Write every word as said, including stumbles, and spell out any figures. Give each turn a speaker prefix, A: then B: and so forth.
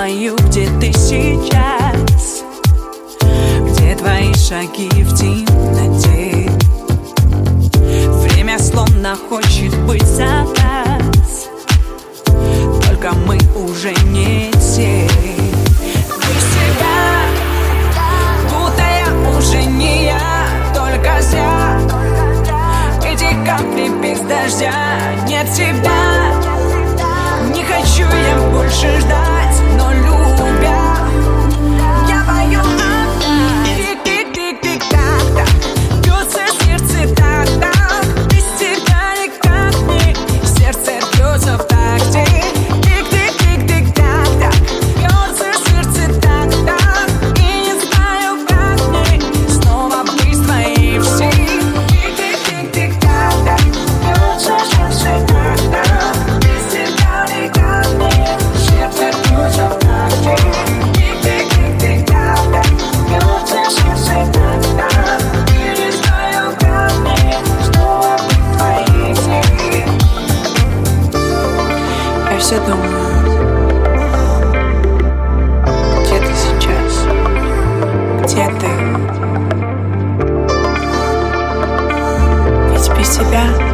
A: знаю, где ты сейчас, где твои шаги в темноте. Время словно хочет быть за нас, только мы уже не те. Без тебя, будто я уже не я, только зря. Эти капли без дождя, нет тебя. Не хочу я больше ждать, но любя, я пою одна. Тик-тик-тик-тик-так-так, бьется сердце так-так. Без тебя никак не, сердце бьется в такте. Тик-тик-тик-тик-так-так, бьется сердце так-так. И не знаю, как мне снова быть в твоей всей. Тик-тик-тик-тик-так-так, бьется сердце так-так. Без тебя никак не, сердце бьется в такте. Тик-тик-тик-тик-так-так, бьется сердце так-так. И не знаю, как мне снова быть в твоей всей. Я все думаю, где ты сейчас, где ты? Ведь без тебя